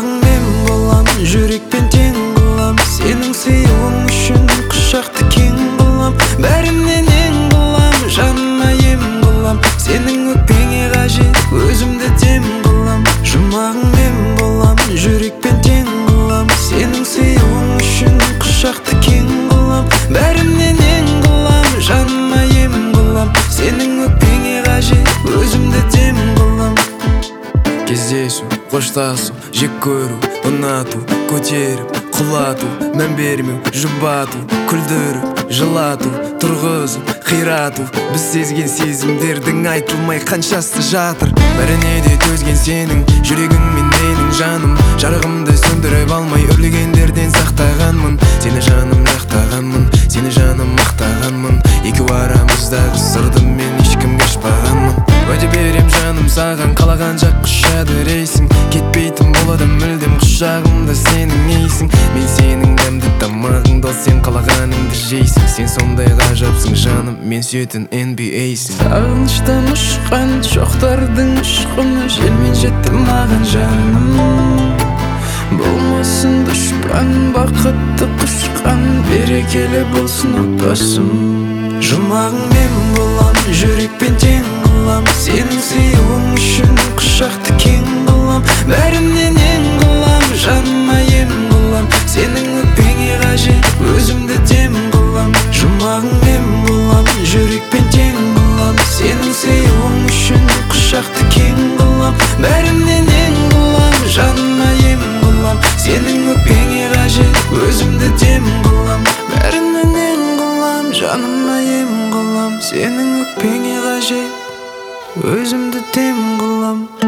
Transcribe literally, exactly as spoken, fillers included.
Жұмағың мен болам, жүрекпен тең қылам. Сенің сыйлығың үшін құшақты кең қылам. Бәрінен ең қылам, жаныма ем қылам. Сенің өкпеңе қажет, өзімді дем қылам. Жұмағың мен болам, жүрекпен тең қылам. Сенің сыйлығың үшін құшақты кең қылам. Бәрінен ең қылам, жаныма ем қылам. Сенің өкпеңе қажет, өзімді дем қылам. Кездесу, қоштасу, жек көру, ұнату, көтеріп, құлату, мән бермеу, жұбату, күлдіріп, жылату, тұрғызып, қирату. Біз сезген сезімдердің айтылмай қаншасы жатыр. Бәріне де төзген сенің жүрегің мен менің жаным. Жарығымды сөндіріп алмай өрлегендерден сақтағанмын. Сені жаным жақтағанмын, сені жаным мақтағанмын. Екеу арамыздағы сырды мен ешкімге ашпағанмын. Уәде берем жаным саған, қалаған жақ құшады рейсің. Кетпейтін болады мүлдем құшағымда сенің ейсің. Мен сенің дәмді тамағыңды, сен қалағаныңды жейсің. Сен сондай ғажапсың жаным, мен сүйетін эн би эйсің. Сағыныштан ұшқан шоқтардың ұшқыны желмен жетті маған жаным. Болмасын дұшпан, бақытты құшқан, берекелі болсын отбасым. Жұмағың мен болам, жүрекпен тең қылам. Сенің сыйлығың үшін құшақты кең қылам. Бәрінен ең қылам, жаныма ем қылам. Сенің өкпеңе қажет, өзімді дем қылам. Жұмағың мен болам, жүрекпен тең қылам. Сенің сыйлығың үшін құшақты кең қылам. Бәрінен ең қылам, жаныма ем қылам. Сенің өкпеңе қажет, өзімді дем қылам. Бәрінен ең қылам, жаныма ем қылам. Сенің өкпеңе қажет, өзімді дем қылам.